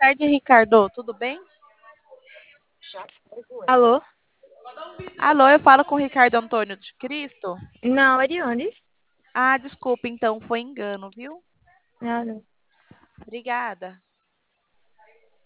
Tarde, Ricardo. Tudo bem? Alô? Alô, eu falo com o Ricardo Antônio de Cristo. Não, é de onde? Ah, desculpa, então foi engano, viu? Nada. Obrigada.